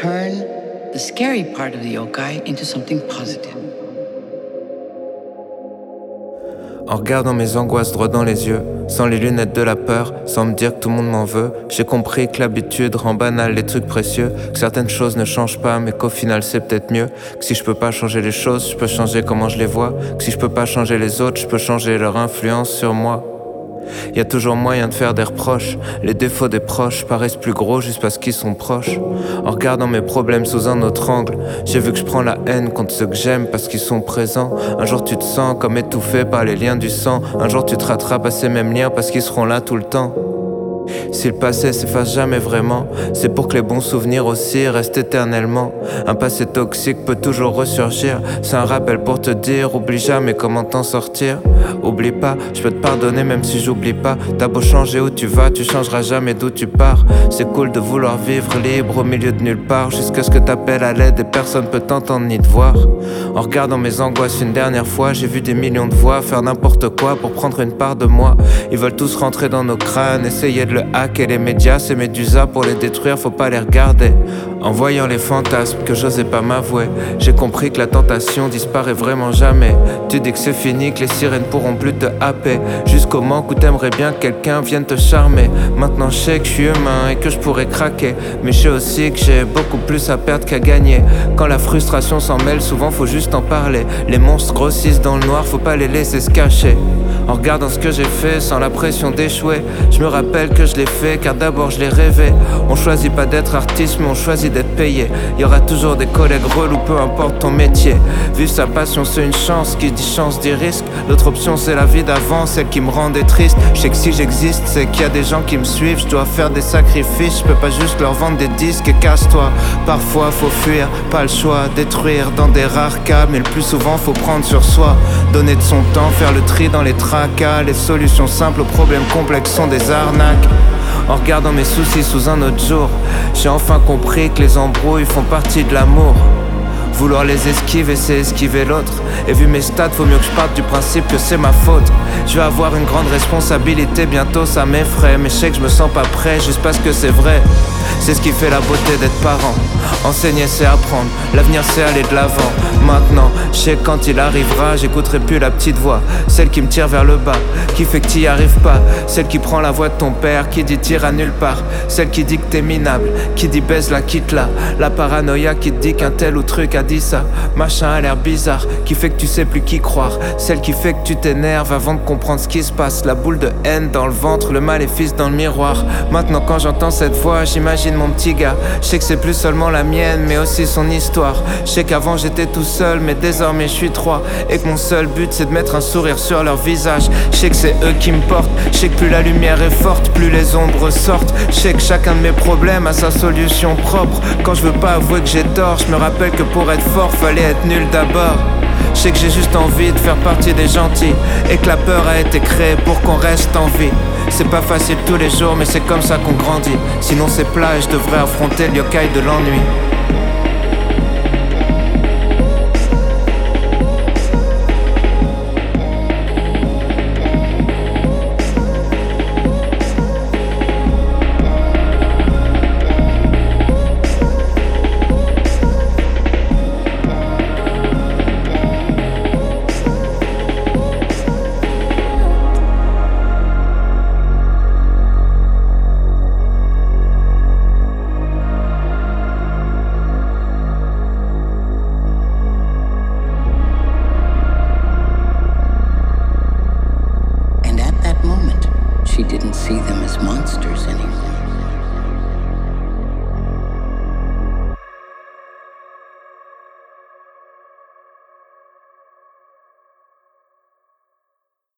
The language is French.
turn the scary part of the yokai into something positive. En regardant mes angoisses droit dans les yeux, sans les lunettes de la peur, sans me dire que tout le monde m'en veut, j'ai compris que l'habitude rend banal les trucs précieux, que certaines choses ne changent pas, mais qu'au final c'est peut-être mieux, que si je peux pas changer les choses, je peux changer comment je les vois, que si je peux pas changer les autres, je peux changer leur influence sur moi. Y a toujours moyen de faire des reproches. Les défauts des proches paraissent plus gros juste parce qu'ils sont proches. En regardant mes problèmes sous un autre angle, j'ai vu que je prends la haine contre ceux que j'aime parce qu'ils sont présents. Un jour tu te sens comme étouffé par les liens du sang. Un jour tu te rattrapes à ces mêmes liens parce qu'ils seront là tout le temps. Si le passé s'efface jamais vraiment, c'est pour que les bons souvenirs aussi restent éternellement. Un passé toxique peut toujours ressurgir. C'est un rappel pour te dire, oublie jamais comment t'en sortir. Oublie pas, je peux te pardonner même si j'oublie pas. T'as beau changer où tu vas, tu changeras jamais d'où tu pars. C'est cool de vouloir vivre libre au milieu de nulle part, jusqu'à ce que t'appelles à l'aide et personne peut t'entendre ni te voir. En regardant mes angoisses une dernière fois, j'ai vu des millions de voix faire n'importe quoi pour prendre une part de moi. Ils veulent tous rentrer dans nos crânes, essayer de le hacker. Les médias, c'est Médusa, pour les détruire, faut pas les regarder. En voyant les fantasmes que j'osais pas m'avouer, j'ai compris que la tentation disparaît vraiment jamais. Tu dis que c'est fini, que les sirènes pourront plus te happer, jusqu'au moment où t'aimerais bien que quelqu'un vienne te charmer. Maintenant je sais que je suis humain et que je pourrais craquer, mais je sais aussi que j'ai beaucoup plus à perdre qu'à gagner. Quand la frustration s'en mêle, souvent faut juste en parler. Les monstres grossissent dans le noir, faut pas les laisser se cacher. En regardant ce que j'ai fait sans la pression d'échouer, je me rappelle que je l'ai fait car d'abord je l'ai rêvé. On choisit pas d'être artiste mais on choisit d'être payé. Y aura toujours des collègues relous, peu importe ton métier. Vivre sa passion c'est une chance, qui dit chance dit risque. L'autre option c'est la vie d'avant, celle qui me rendait triste. Je sais que si j'existe c'est qu'il y a des gens qui me suivent. Je dois faire des sacrifices, je peux pas juste leur vendre des disques et casse-toi. Parfois faut fuir, pas le choix, détruire dans des rares cas. Mais le plus souvent faut prendre sur soi, donner de son temps, faire le tri dans les tracas. Les solutions simples aux problèmes complexes sont des arnaques. En regardant mes soucis sous un autre jour, j'ai enfin compris que les embrouilles font partie de l'amour. Vouloir les esquiver, c'est esquiver l'autre. Et vu mes stats, faut mieux que je parte du principe que c'est ma faute. Je vais avoir une grande responsabilité, bientôt ça m'effraie. Mais je sais que je me sens pas prêt, juste parce que c'est vrai. C'est ce qui fait la beauté d'être parent. Enseigner c'est apprendre, l'avenir c'est aller de l'avant. Maintenant, je sais que quand il arrivera, j'écouterai plus la petite voix, celle qui me tire vers le bas, qui fait que t'y arrives pas. Celle qui prend la voix de ton père, qui dit tire à nulle part. Celle qui dit que t'es minable, qui dit baise la quitte là. La paranoïa qui te dit qu'un tel ou truc a dit ça. Machin a l'air bizarre, qui fait que tu sais plus qui croire. Celle qui fait que tu t'énerves avant de comprendre ce qui se passe. La boule de haine dans le ventre, le maléfice dans le miroir. Maintenant quand j'entends cette voix, j'imagine mon petit gars. Je sais que c'est plus seulement la mienne, mais aussi son histoire. Je sais qu'avant j'étais tout seul, mais désormais je suis trois. Et que mon seul but c'est de mettre un sourire sur leur visage. Je sais que c'est eux qui me portent. Je sais que plus la lumière est forte, plus les ombres sortent. Je sais que chacun de mes problèmes a sa solution propre. Quand je veux pas avouer que j'ai tort, je me rappelle que pour être fort, fallait être nul d'abord. Je sais que j'ai juste envie de faire partie des gentils, et que la peur a été créée pour qu'on reste en vie. C'est pas facile tous les jours, mais c'est comme ça qu'on grandit. Sinon c'est plat et je devrais affronter le yokai de l'ennui. And at that moment, she didn't see them as monsters anymore.